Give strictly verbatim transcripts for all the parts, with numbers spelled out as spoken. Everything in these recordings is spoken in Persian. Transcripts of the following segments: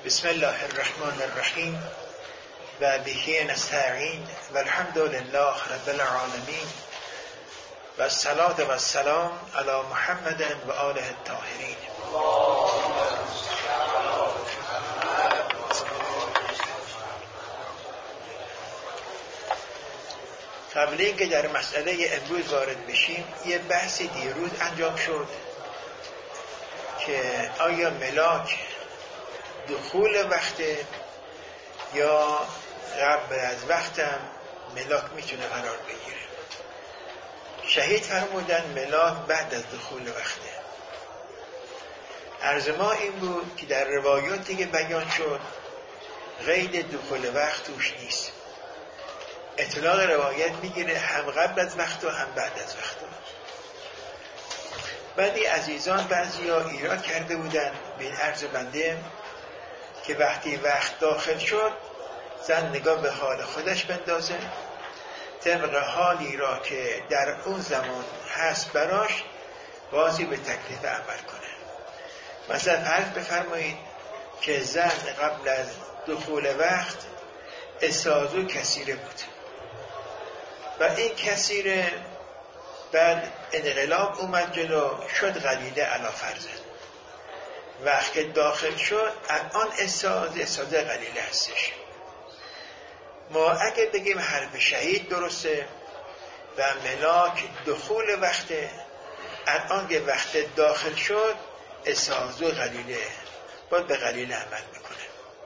بسم الله الرحمن الرحیم و به نستعین و الحمد لله رب العالمین و الصلاة و السلام علی محمد و آله الطاهرین. قبل اینکه در مسئله امروز وارد بشیم، یه بحثی دیروز انجام شد که آیا ملاک دخول وقت یا قبل از وقتم ملاک میتونه قرار بگیره. شهید فرمودن ملاک بعد از دخول وقته. عرض ما این بود که در روایاتی که بیان شد قید دخول وقت توش نیست. اطلاق روایت میگیره هم قبل از وقت و هم بعد از وقت. بعدی عزیزان بعضی ها ایراد کرده بودن به این عرض بنده که وقتی وقت داخل شد زن نگاه به حال خودش بندازه، طبق حالی را که در اون زمان هست براش بازی به تکلیف عمل کنه. مثلا فرض بفرمایید که زن قبل از دخول وقت استاذو کثیره بود و این کثیره بعد انقلاب اومد جلو شد قلیله علی فرض. وقتی داخل شد الان استاذ استاذ قلیله هستش. ما اگه بگیم حرف شهید درسته و ملاک دخول وقته، الان که وقت داخل شد استاذ قلیله باید به قلیله عمل میکنه.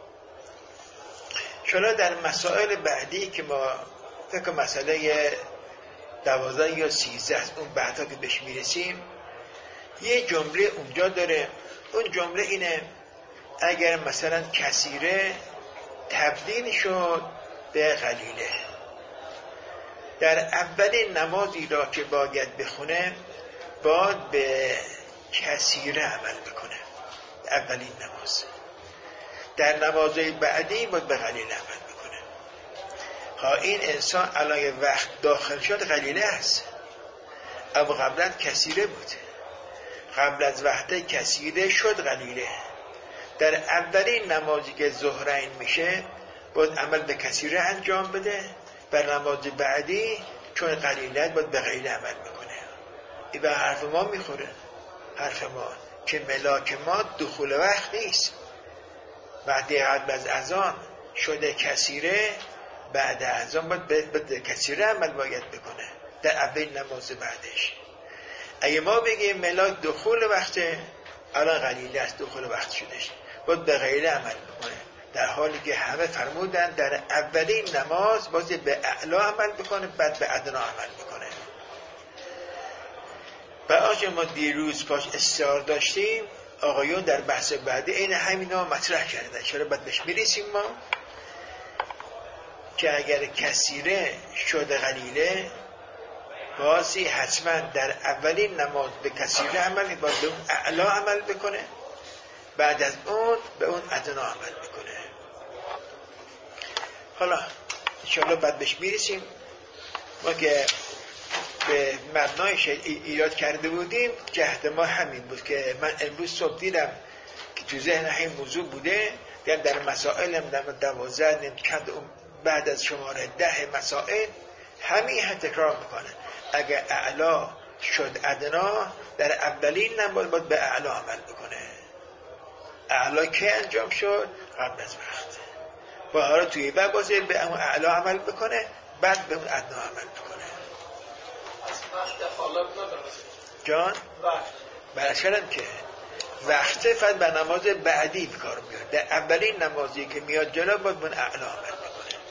چرا در مسائل بعدی که ما فکر مسئله دوازده یا سیزده است، اون بعدا که بهش میرسیم، یه جمله اونجا داره. اون جمله اینه اگر مثلا کثیره تبدیل شد به قلیله، در اولین نمازی را که باید بخونه باید به کثیره عمل بکنه. اولین نماز در نمازهای بعدی باید به قلیله عمل بکنه. ها این انسان الان وقت داخل شد قلیله است، اما قبلا کثیره بود. قبل از وقت کثیره شد قلیله. در اولین نمازی که ظهرین میشه باید عمل به کثیره انجام بده، بر نماز بعدی چون قلیله باید به قلیله عمل بکنه. این به حرف ما میخوره، حرف ما که ملاک ما دخول وقت نیست. وقتی قبل از اذان شده کثیره، بعد اذان باید به کثیره عمل باید بکنه در اولین نماز بعدش. اگه ما بگیم ملاک دخول وقته، الان قلیله است دخول وقت شدش، باید به قلیله عمل بکنه، در حالی که همه فرمودن در اولین نماز باید به اعلا عمل بکنه، بعد به ادنا عمل بکنه. و آنچه ما دیروز پاش استعار داشتیم آقایون در بحث بعدی این همینا مطرح کردن. چرا باید بهش میرسیم ما که اگر کثیره شده قلیله بازی حتما در اولین نماز به کثیره عمل، باید به اون اعلا عمل بکنه، بعد از اون به اون ادنا عمل بکنه. حالا انشاءالله بعد بهش میرسیم. ما که به مبنایش ایراد کرده بودیم جهد ما همین بود که من امروز صبح دیدم که تو ذهن همین موضوع بوده، دیدم در مسائل دوازده چند بعد از شماره ده مسائل همین هم تکرار میکنه. اگر اعلا شد ادنا در اولین نماز باید به اعلا عمل بکنه. اعلا که انجام شد قبل از وقت، با حالا توی بعد بازه به اون اعلا عمل بکنه، بعد به اون ادنا عمل بکنه. جان برشکرم که وقت فقط به نماز بعدی بکار میاد، در اولین نمازی که میاد جلو باید به اون اعلا عمل بکنه.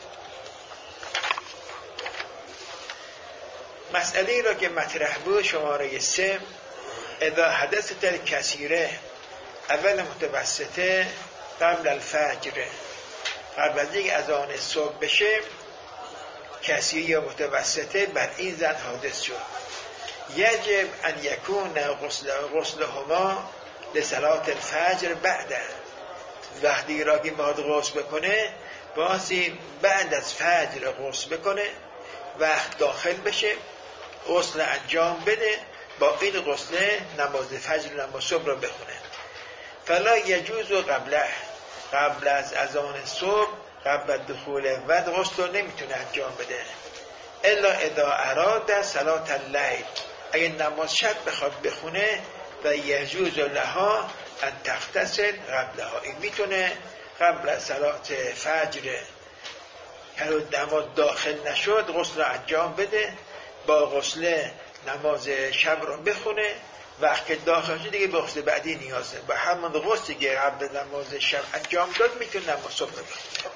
مسئله ای را که مطرح بود شماره سه، اذا حدثت کثیره اول متوسطه قبل الفجر، قبل از اینکه اذان صبح بشه کثیره یا متوسطه بر این زن حادث شد، یجب ان یکون غسل غسلهما لصلاة الفجر بعد. وقتی را که باید غسل بکنه بازی بعد از فجر غسل بکنه، وقت داخل بشه غسل انجام بده، با این غسل نماز فجر نماز صبح را بخونه. فلا یجوز قبله، قبل از اذان صبح قبل از دخول وقت غسل رو نمیتونه انجام بده. الا اذا اراد صلات اللیل، اگه نماز شب بخواد بخونه و یجوز لها ان تغتسل قبلها، این میتونه قبل از صلات فجر هر نماز داخل نشد غسل رو انجام بده، با غسل نماز شب رو بخونه، وقتی داخل شد دیگه به غسل بعدی نیازه، با همون غسلی که قبل نماز شب انجام داد میتونه نماز صبح رو بخونه.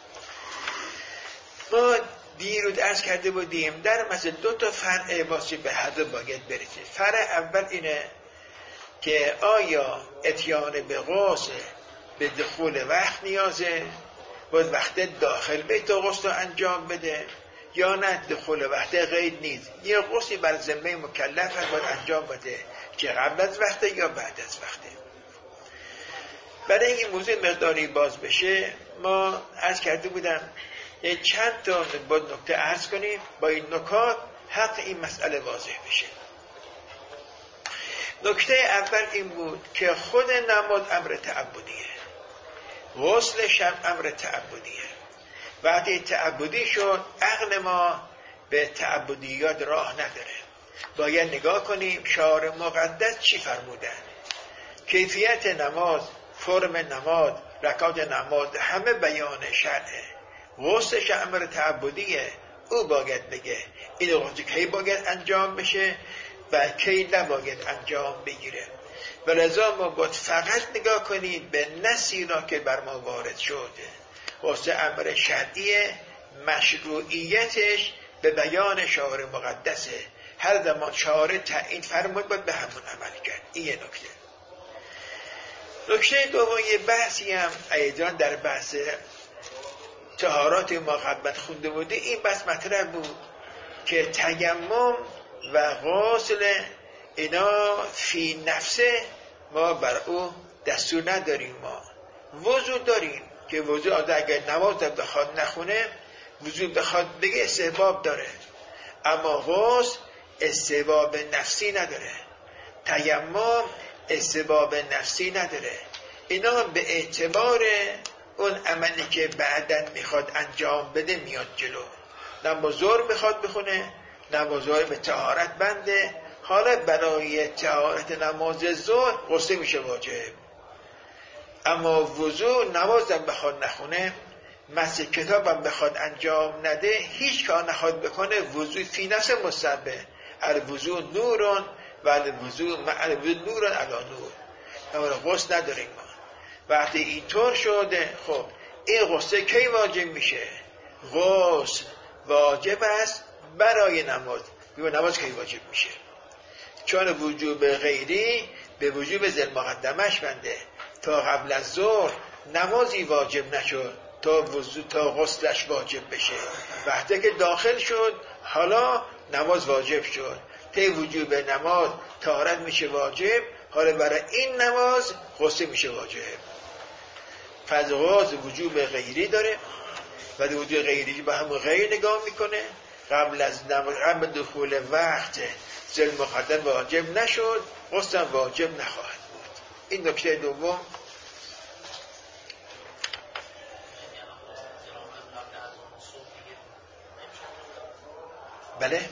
ما دیروز عرض کرده بودیم در مثل دو تا فرع واسه به حد باید برسید. فرع اول اینه که آیا اتیان به غسل به دخول وقت نیازه، باید وقت داخل بیت غسل رو انجام بده، یا نه دخول وقت غیر نیست، یه غسلی بر ذمه مکلف هست باید انجام بده که قبل از وقت یا بعد از وقت. برای اینکه موضوع مقداری باز بشه ما عرض کرده بودم یه چند تا باید نکته عرض کنیم با این نکات حق این مسئله واضح بشه. نکته اول این بود که خود نماز امر تعبدیه، غسل شب امر تعبدیه. وقتی تعبدی شد عقل ما به تعبدیات راه نداره، باید نگاه کنیم شعار مقدس چی فرمودن، کیفیت نماز، فرم نماز، رکعات نماز همه بیان شرعه. غسلش امر تعبدیه، او باید بگه این غسل کی باید انجام بشه و کی نباید انجام بگیره. و لذا ما باید فقط نگاه کنید به نصی را که بر ما وارد شده. غسل امر شرعیه، مشروعیتش به بیان شعار مقدسه، هر زمان شعار تعیین فرمود باید به همون عمل کرد. این یه نکته. نکته دوم یه بحثی هم ایضا در بحث طهارات ما قبلا خونده بوده، این بحث مطرح بود که تیمم و غسل اینا فی نفسه ما بر او دستور نداریم. ما وضو داریم که وضو آده اگر نماز بخواد نخونه وضو بخواد بگه استحباب داره، اما غسل استحباب نفسی نداره، تیمم استحباب نفسی نداره. اینا به اعتبار اون عملی که بعداً میخواد انجام بده میاد جلو. نماز ظهر میخواد بخونه، نماز ظهر به طهارت بنده، حالا برای طهارت نماز ظهر غسل میشه واجب. اما وضو نمازم بخواد نخونه، مس کتابم بخواد انجام نده، هیچ کار نخواد بکنه، وضو فی نفس مستحبه. الوضو نورون و الوضو مع الوضو نورون علی نور. اما غسل نداریم ما. وقتی اینطور شده خب این غسل کی واجب میشه؟ غسل واجب است برای نماز. بگو نماز کی واجب میشه؟ چون وجوب غیری به وجوب ذل مقدمش بنده. تا قبل از ظهر نمازی واجب نشد تا وضو تا غسلش واجب بشه. وقتی که داخل شد حالا نماز واجب شد. تا وجوب نماز طهارت میشه واجب، حالا برای این نماز غسل میشه واجب. فضل غسل وجوب غیری داره و وجوب غیری با هم غیر نگاه میکنه. قبل از نماز قبل دخول وقت ذل مقدم واجب نشد، غسل واجب نخواهد بود. این نکته دوم. بله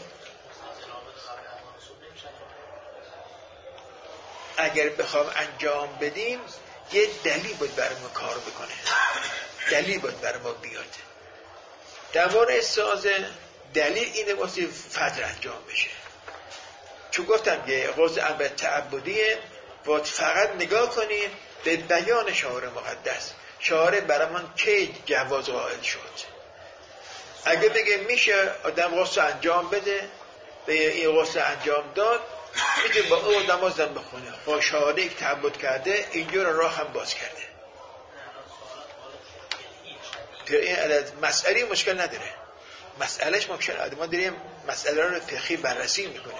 اگر بخوام انجام بدیم یه دلیل باید برای ما کار بکنه، دلیل باید برای ما بیاد. در مورد استعاذه دلیل اینه واسه فجر انجام بشه. چون گفتم یه غسل امر تعبدیه، باید فقط نگاه کنیم به بیان شعار مقدس. شعار برامون که جواز قائل شد. اگه بگه میشه آدم غسل انجام بده، به این غسل انجام داد، میتونه با او نمازم بخونه. با شعاره یک تعبد کرده، اینجور راه هم باز کرده. این مسئله مشکل نداره. مسئلهش مشکل نداره. ما داریم مسئله رو فقهی بررسی میکنیم.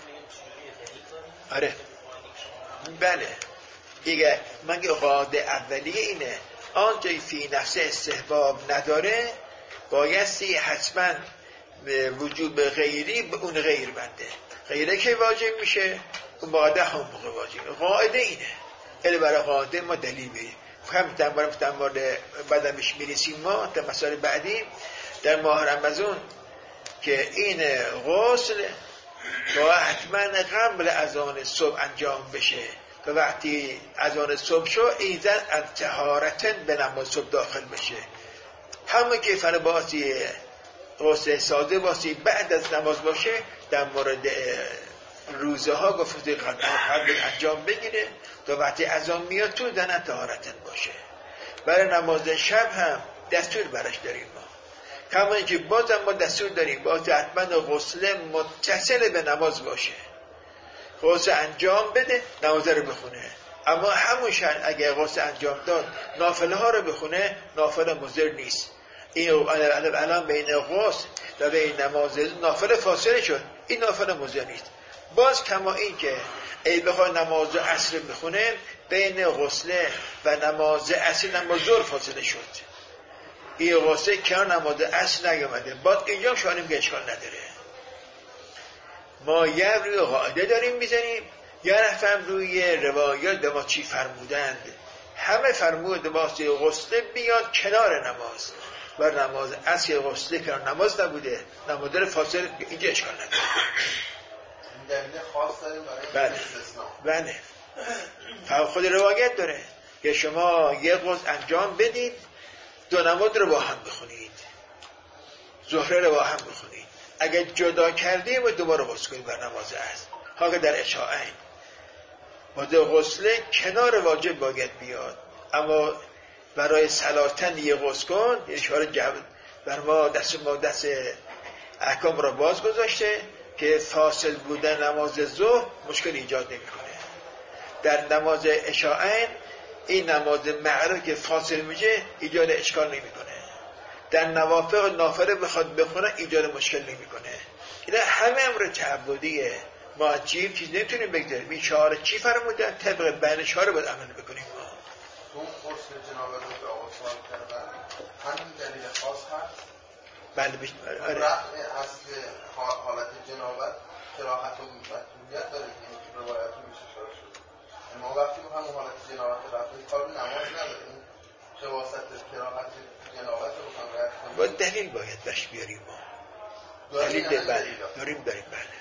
آره بله دیگه من که قاعده اولیه اینه آنجای فی نفس استحباب نداره بایستی حتما وجوب غیری به اون غیر بنده. غیره که واجب میشه اون باده هم موقع واجب. قاعده اینه. الی برای قاعده ما دلیل بریم. هم در مورد در مورد بعدش میرسیم ما در مسائل بعدی در ماه رمضان که این غسل با حتما قبل اذان صبح انجام بشه که وقتی اذان صبح شو ایزن از طهارتن به نماز صبح داخل بشه. همه که فر باسی غسل ساده باسی بعد از نماز باشه در مورد روزه ها گفته قبل انجام بگیره تا وقتی اذان میاد تو دن طهارتن باشه. برای نماز شب هم دستور برش داریم ما، کما اینکه باز هم ما دستور داریم باز حتما غسل متصل به نماز باشه، غسل انجام بده نماز رو بخونه. اما همون شن اگه غسل انجام داد نافله ها رو بخونه نافله مضر نیست. این الان بین غسل و بین نماز نافله فاصله شد، این نافله مضر نیست. باز کما این که ای بخواد نماز عصر بخونه بین غسل و نماز عصر نماز ظهر فاصله شد، این غسل کنار نماز عصر نیامده، باز اینجا شانیم که اشکال نداره. ما یه روی قاعده داریم میزنیم، یه نفر روی روایات به ما چی فرمودند. همه فرمود واسه غسل بیاد کنار نماز و نماز عصر غسل کنار نماز نبوده، نماز داره فاصله، اینجا اشکال نداره. دلیل خاص داریم برای بله بله فهم خود روایت داره که شما یه غسل انجام بدید دو نماز رو با هم بخونید، ظهر رو با هم بخونید، اگر جدا کردیم و دوباره غسل کنید بر نماز عصر. ها که در اشاعین باید غسل کنار واجب باید بیاد، اما برای صلاتن یه غسل کن اشاره جبل بر ما دست ما دست احکام را باز گذاشته که فاصل بودن نماز ظهر مشکل ایجاد نمیکنه. در نماز عشاءین این نماز مغرب که فاصل میشه ایجاد اشکال نمیکنه. در نوافل نافله بخواد بخونه ایجاد مشکل نمیکنه. اینا همه امر تعبدیه، ما چیز چیز نمیتونیم بگذاریم. این شعار چی فرمودن؟ طبق بیان شعار باید عمل بکنیم. ما اون غسل جنابت رو به آقا سوال کردن همین دلیل خاص هست؟ بله بشنید. آره. رفع اصل حالت جنابت کراهت و مطلوبیت داره که روایت رو میشه شده شد. ما وقتی با همون حالت جنابت رفت کار نماز نداره، این خواست کراهت جنابت رو بکنم رفت کنیم. با دلیل باید بش بیاریم ما. دلیل دلیل بله. داریم داریم بله.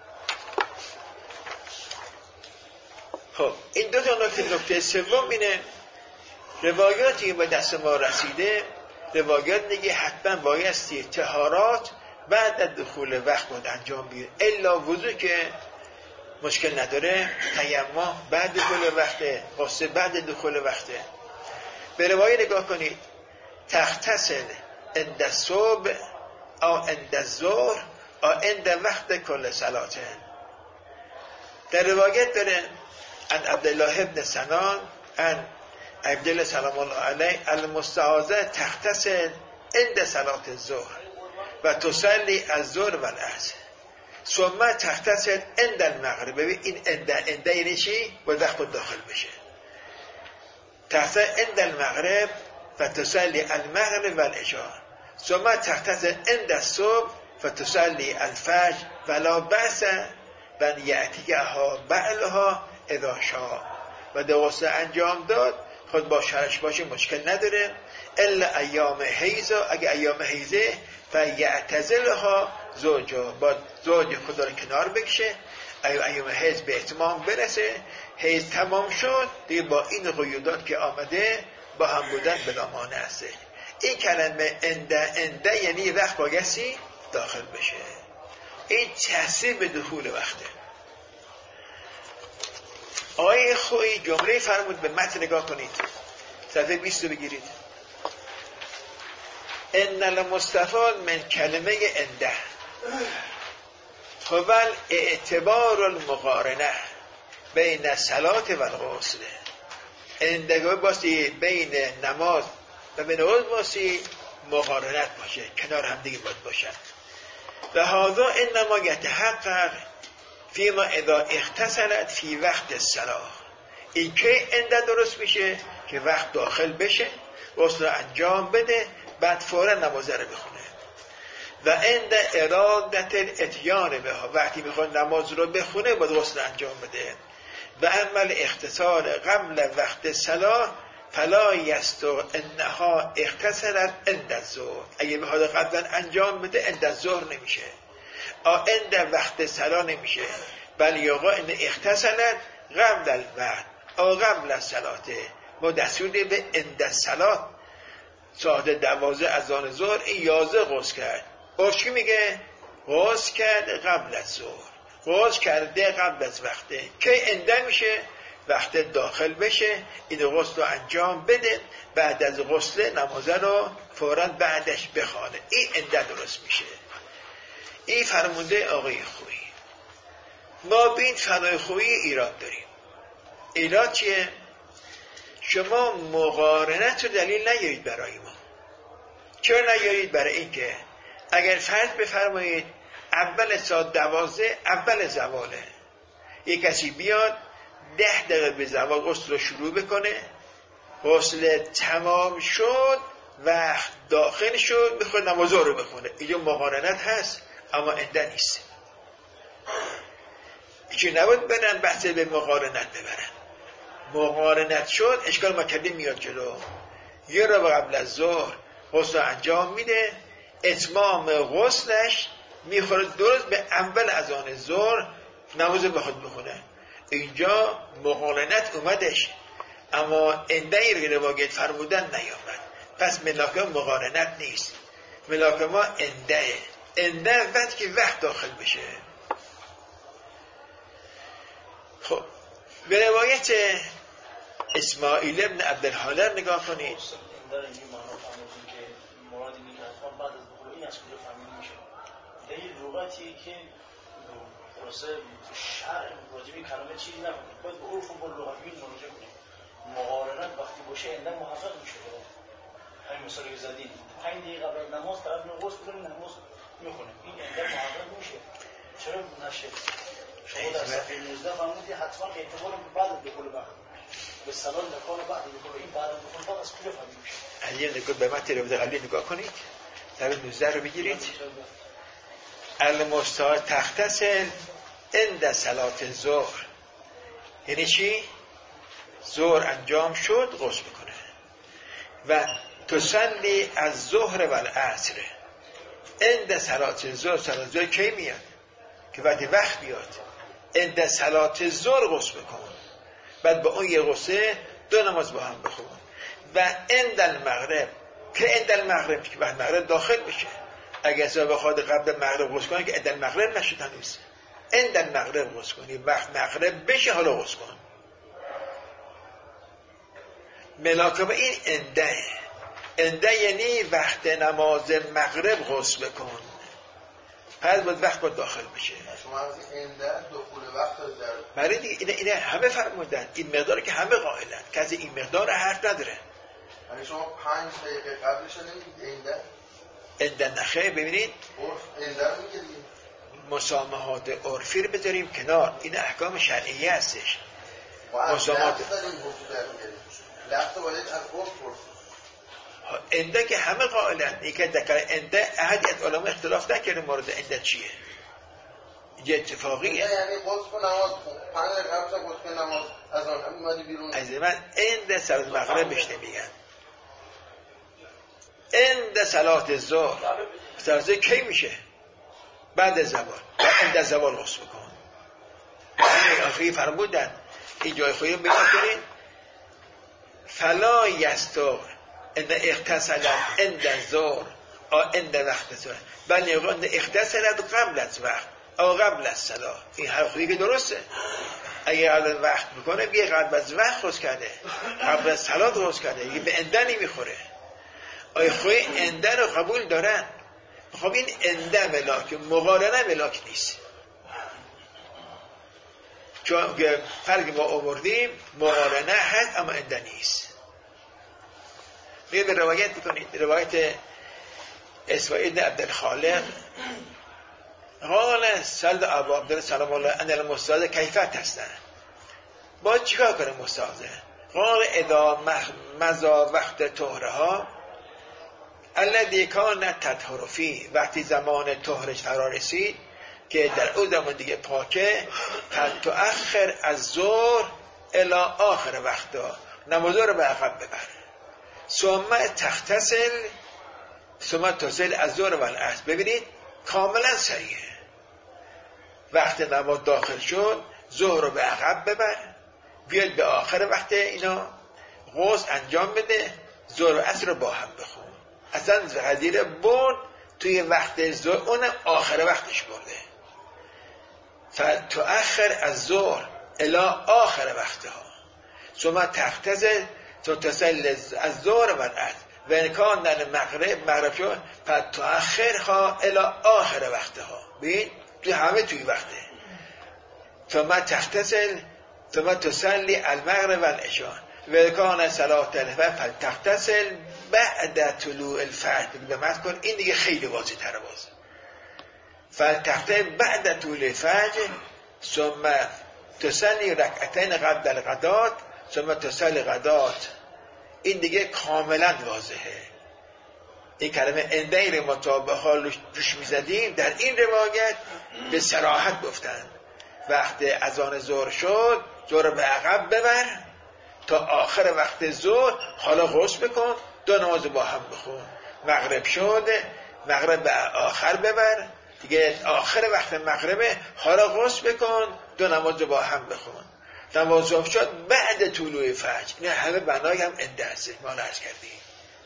خب این دو تا نکته. نکته سوم اینه روایاتی به دست ما رسیده، روایات میگه حتما بایستی طهارات بعد از دخول وقت باید انجام بگیره، الا وضو که مشکل نداره، تیمم بعد دخول وقت، غسل بعد دخول وقت. به روایت نگاه کنید، تغتسل عند الصبح او عند الظهر او عند وقت کل صلاه. در روایت داره ان عبدالله ابن سنان ان عبدالله سلام الله علیه المستعاذه تغتسل عند صلاه الظهر و تصلی الظهر و العصر ثم تغتسل عند المغرب. ببین این عند عند یعنی چی؟ با وقت داخل بشه. تغتسل عند المغرب و تصلی المغرب و العشاء ثم تغتسل عند الصبح و تصلی الفجر ولا بأس بن یأتیها بعلها اذا شاء. و در غسل انجام داد خود با شرش باشه مشکل نداره، الا ایام حیضه، اگه ایام حیضه فیعتزلها زوجها، با زوج خدا رو کنار بکشه، ایام حیض به اتمام برسه، حیض تمام شد دیگه با این قیودات که آمده با هم بودن بلا مانع است. این کلمه انده انده یعنی وقت بایستی داخل بشه، این تحصیل به دخول وقته. آیه خویی جمله فرمود، به متن نگاه کنید، صفحه بیست رو بگیرید. ان المستفاد من کلمه انده خبل اعتبار المقارنه بین الصلاه و الغسل. اندگاه باسی بین نماز و بین غسل باسی مقارنت باشه، کنار هم دیگه باید باشن. و هذا انما یتحقق فیما اذا اختصلت فی وقت الصلاه. این که انده درست میشه که وقت داخل بشه، غسل انجام بده، بعد فورا نماز رو بخونه. و عند ارادت الاتیان بها، وقتی میخواد نماز رو بخونه باید غسل انجام بده. و عمل اختصار قبل وقت صلاه فلا یستو انها اختصرت عند الظهر، اگه بخواد قبلا انجام بده عند الظهر نمیشه، عند وقت صلا نمیشه، بل یقا ان اختصرت قبل الوقت او قبل الصلاه، ما دستور به عند الصلاه ساعت دوازده از آن ظهر این یازده غسل کرد. عرف چی میگه؟ غسل کرد قبل از ظهر، غسل کرده قبل از وقته. که انده میشه وقت داخل بشه، این غسل رو انجام بده، بعد از غسل نماز رو فوراً بعدش بخوانه، این انده درست میشه. این فرمونده آقای خویی. ما بین فنای خویی ایراد داریم. ایراد چیه؟ شما مقارنت رو دلیل نیارید برای ما. چرا نیارید؟ برای اینکه اگر فرض بفرمایید اول ساعت دوازده اول زواله، یک کسی بیاد ده دقیقه به زوال غسل رو شروع بکنه، غسل تمام شد وقت داخل شد بخواد نماز رو بخونه، اینجا مقارنت هست اما انده نیست. چی نبود برن بحث به مقارنت ببرن. مقارنت شد اشکال مکردی میاد جلو، یه رو قبل از ظهر غسل انجام میده، اتمام غسلش میخوره درست به اول از آن ظهر نماز بخواد بخونه. اینجا مقارنت اومدش اما انده ای روایت فرمودن نیامد، پس ملاک مقارنت نیست، ملاک ما انده انده وقت که وقت داخل بشه. خب به روایت اسماعیل ابن عبدالحالر نگاه کنید. در این لغتی که خلاصه شرع راجبی کلمه چیزی نمونه، باید به عرف و با لغوی مراجعه کنیم. مقارنت وقتی باشه انده محقق میشه. همین مثالی که زدیم پنج دقیقه قبل نماز طرف غسل کنه نماز میخونه، این انده محقق میشه. چرا نشه؟ شما در صفحه نوزده فرمودید حتما اعتبار بعد از دخول وقت به سلام دکان بعد دخول، این بعد از دخول بعد از کجا فهمید میشه؟ علی نگاه به متن روایت قبلی نگاه کنید، صفحه نوزده رو بگیرید. المستعار تغتسل عند صلات ظهر، یعنی چی؟ ظهر انجام شد غسل بکنه و تصلی از ظهر و العصر عند صلات ظهر. صلات ظهر کی میاد؟ که بعد وقت بیاد. عند صلات ظهر غسل بکن، بعد با اون یه غسل دو نماز با هم بخون. و عند المغرب، که عند المغرب که بعد مغرب داخل بشه، اگه اصلا بخواد قبل مغرب غسل کنه که عند المغرب نشد هنوز، عند المغرب غسل کنی، وقت مغرب بشه حالا غسل کن. ملاکمه این انده انده یعنی وقت نماز مغرب غسل بکن، پس باید وقت باید داخل بشه. شما از انده دخول وقت رو در برای دیگه اینه, اینه همه فرمودن، این مقدار که همه قائلن، کسی این مقدار حرف نداره. یعنی شما پنج دقیقه قبلش نمیگید انده؟ انده نخه. ببینید عرف انده رو میگید، مسامحات عرفی رو بذاریم کنار، این احکام شرعیه هستش. مسامحات لفظ باید از عرف پرسید. انده که همه قائلن، این که دکر انده احد از علما اختلاف نکرده مورد انده چیه، اینجا اتفاقیه. یعنی غسل کن نماز کن، پنج دقیقه قبل غسل کن نماز از آن هم اومدی بیرون. از من انده صلات مغرب بهش نمیگن، انده صلات ظهر. صلات ظهر کی میشه؟ بعد از زوال، بعد انده زوال غسل بکن. همین آخری فرمودن این جای خودی رو بگاه کنین فلا یستو ان اغتسلت عند الظهر او عند وقت الظهر، بل یقول اغتسلت قبل از وقت او قبل الصلاه. این هر خودی که درسته، اگه قبل وقت میکنه بیه قبل از وقت غسل کرده، قبل از صلاه غسل کرده، دیگه به انده نمیخوره. آیا خود انده رو قبول دارن؟ خب این انده ملاک، مقارنه ملاک نیست، چون که فرقی ما آوردیم مقارنه هست اما انده نیست. میگه به روایت بکنید، روایت اسماعیل عبدالخالق قال سلد ابو عبدالله سلام الله ان المستاذ کیفیت هستن، باید چیکار کنه مستاذه؟ قال اذا مضى وقت طهرها الذي كانت تطهر فيه، وقتی زمان طهرش فرا رسید که در اون زمان دیگه پاکه، تؤخر از ظهر الی آخر وقتا، نمازها رو به عقب ببر. ثم تغتسل ثم تصل الظهر و العصر. ببینید کاملا صحیحه. وقت نماز داخل شد ظهر رو به عقب ببر، بیاد به آخر وقت اینا غسل انجام بده، ظهر و عصر رو با هم بخون. اصلا قضیه برد توی وقت ظهر، اون آخر وقتش برده. فتؤخر از ظهر الی آخر وقتها ثم تغتسل ثم تصل از ظهر و العصر و ان کان در مغرب مغرب شد فتؤخرها الی آخر وقتها. ببین تو همه توی وقته. ثم تغتسل ثم تصلی المغرب و العشاء و ان کان صلاه الفجر فتغتسل بعد طلوع الفجر. بمعنی کن این دیگه خیلی واضح تره. باز فتغتسل بعد طلوع الفجر ثم تصلی رکعتین قبل الغدات ثم تصلی غدات. این دیگه کاملا واضحه. این کلمه اندیر مطابقه روش میزدیم. در این روایت به صراحت گفتن وقت اذان ظهر شد ظهر به عقب ببر تا آخر وقت ظهر، حالا غسل بکن، دو نماز با هم بخون. مغرب شد مغرب به آخر ببر، دیگه آخر وقت مغربه، حالا غسل بکن، دو نماز با هم بخون. نماز صبح شد بعد طلوع فجر. نه همه بنای هم انده هسته ما نرز کردیم.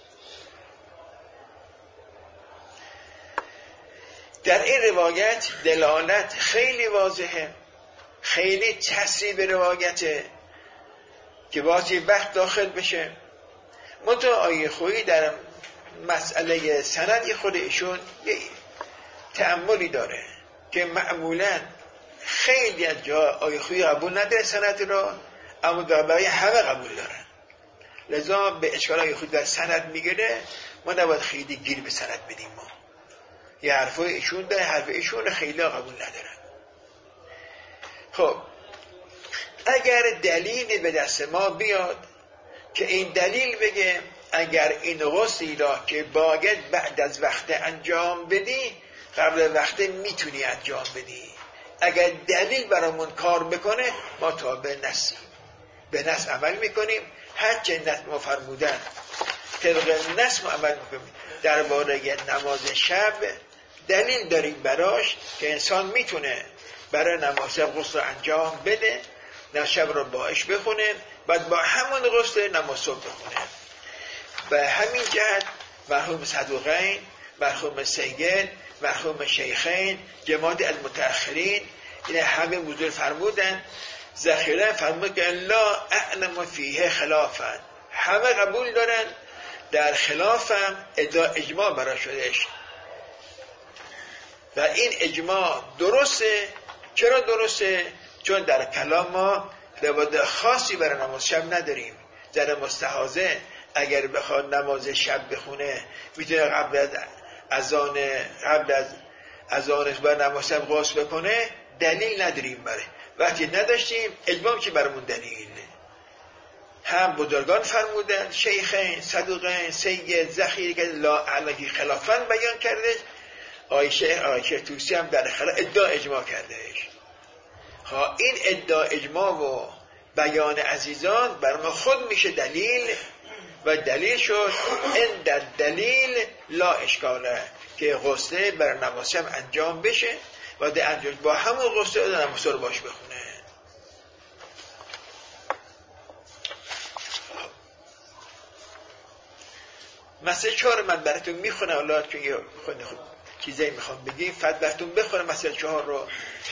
در این روایت دلالت خیلی واضحه، خیلی تصریح روایته که باید وقت داخل بشه. منطقه آیه خویی در مسئله سند خود ایشون یه تأملی داره که معمولا خیلی از جا آیه خویی قبول نداره سند را، اما در برای همه قبول دارن. لذا به اشکال آیه خویی در سند میگیره، ما نباید خیلی گیر به سند بدیم. ما یه حرفای ایشون داره، حرف ایشون خیلی قبول ندارن. خب اگر دلیلی به دست ما بیاد که این دلیل بگه اگر این غسلی را که باید بعد از وقت انجام بدی قبل وقت میتونی انجام بدی، اگر دلیل برامون کار بکنه ما تابع نسیم به نص عمل میکنیم. هر چه نص ما فرمودن طبق نص ما عمل میکنیم. درباره نماز شب دلیل داریم براش که انسان میتونه برای نماز شب غسل انجام بده، نماز شب رو باش بخونه، بعد با همون غسل نماز صبح بخونه. به همین جهت مرحوم صدوقین، مرحوم سید، مرحوم شیخین، جماعت المتأخرین این همه موضوع فرمودن. ذخیره فرمود که لا اعلم فیه خلافا، همه قبول دارن، در خلافم ادعا اجماع برا شدهش و این اجماع درسته. چرا درسته؟ چون در کلام ما روایت خاصی برای نماز شب نداریم. در مستحاضه اگر بخواد نماز شب بخونه میتونه قبل از اذان قبل از اذانش بر نماز شب غسل بکنه. دلیل نداریم برای وقتی نداشتیم اجماع که برامون دلیل هم بزرگان فرمودن، شیخین، صدوقین، سید، ذخیره که لا علمی خلافن بیان کرده. آیشه آیشه توسی هم در خلا ادعا اجماع کردهش. ها این ادعا اجماع و بیان عزیزان بر ما خود میشه دلیل و دلیل شد این در دلیل لا اشکاله که غسل بر نماز شب انجام بشه و در انجام با همون غسل نماز رو باش بخونه. مسئله چهار من براتون میخونم، الله چون یه خونده خود چیزایی میخوام بگیم فقط براتون بخونم. مسئله چهار رو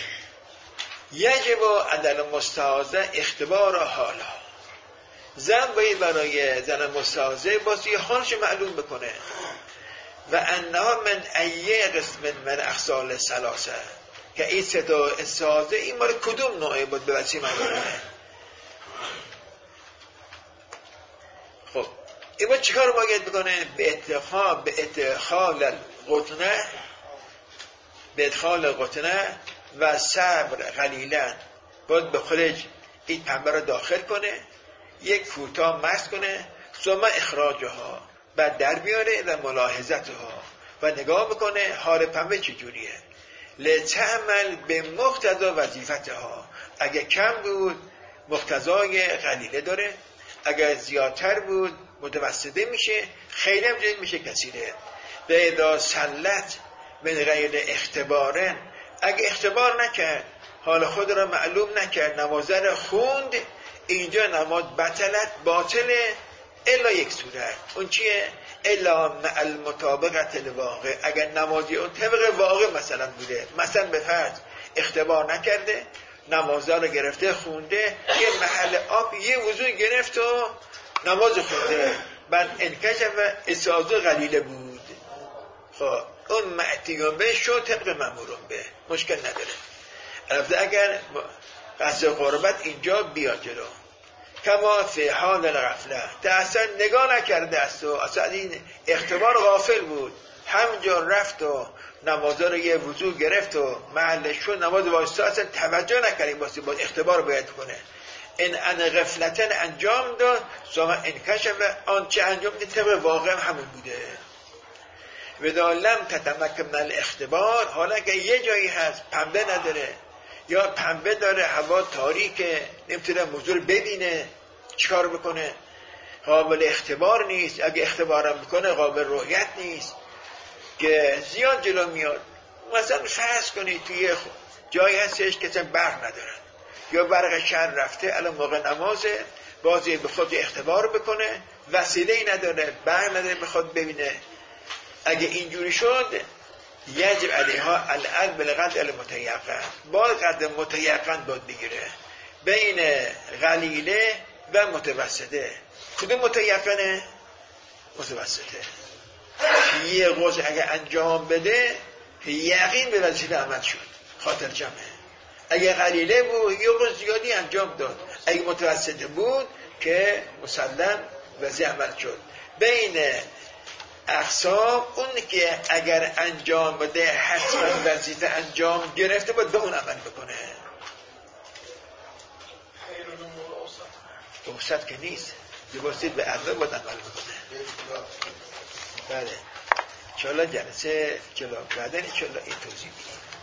یجب عدل مستعاذه اختبار حالا. زن باید برای زن مستعاذه باز یه حالش معلوم بکنه و انها من ایه قسم من اخصال سلاسه که این صدا استعاذه این مال کدوم نوعه بود به وسیع معلومه. خب این باید چیکار باید بکنه؟ به اتخال به اتخال قطنه به ادخال قطنه و صبر قلیلا باید به خودش این پنبه رو داخل کنه، یک کوتاه مس کنه، ثم اخراجها بعد در بیاره و ملاحظتها و نگاه بکنه حال پنبه چجوریه. لتعمل به مقتضا وظیفتها، اگه کم بود مقتضای قلیله داره، اگر زیادتر بود متوسطه میشه، خیلی هم جدید میشه کثیره. به ادا سلت من غیر اختبارن، اگه اختبار نکرد، حال خود را معلوم نکرد، نمازه را خوند، اینجا نماز بطلت باطله الا یک صورت. اون چیه؟ الا مع المطابقت الواقع، اگر نمازی اون طبق واقع مثلا بوده، مثلا به فرض اختبار نکرده، نمازه رو گرفته خونده، یه محل آب یه وضوع گرفت و نماز خونده، بعد انکشف و اسازه غلیله بود، خب اون معتیان به شو طبق مامورون به، مشکل نداره. البته اگر قصد قربت اینجا بیاد جلو، کما فی حال الغفله، تا اصلا نگاه نکرده است و اصلا این اختبار غافل بود، همجا رفت و نمازا رو یه وضوع گرفت و محلش شد نماز واسطه، اصلا توجه نکردیم واسه باید اختبار باید کنه، این ان غفلتن انجام داد، ثم انکشف آنچه انجام داد طبق واقع همون بوده. ودا لم تتمکن من الاختبار، حالا که یه جایی هست پنبه نداره یا پنبه داره، هوا تاریکه، نمیتونه موضوع رو ببینه، چیکار بکنه؟ قابل اختبار نیست. اگه اختبارم بکنه قابل رؤیت نیست که زیاد جلو میاد. مثلا فرض کنید توی جایی هستش که برق ندارن یا برق شهر رفته، الان موقع نمازه، بازی بخواد اختبار بکنه، وسیله ای نداره، برق نداره بخواد ببینه. اگه اینجوری شد یجب علیها العلم بالقدر المتیقن، باید قدر متیقن باید بگیره بین غلیله و متوسطه. کدوم متیقنه؟ متوسطه. یه غسل اگه انجام بده یقین به وظیفه عمل شد، خاطر جمعه. اگه غلیله بود یه غسل زیادی انجام داد، اگه متوسطه بود که مسلم وظیفه عمل شد. بین اقسام اون که اگر انجام بده حتما وظیفه انجام گرفته باید به اون عمل بکنه. اوسط که نیست، بباستید به عدل باید عمل بکنه. بله انشاءالله جلسه جلو بعدن انشاءالله این توضیح میدیم.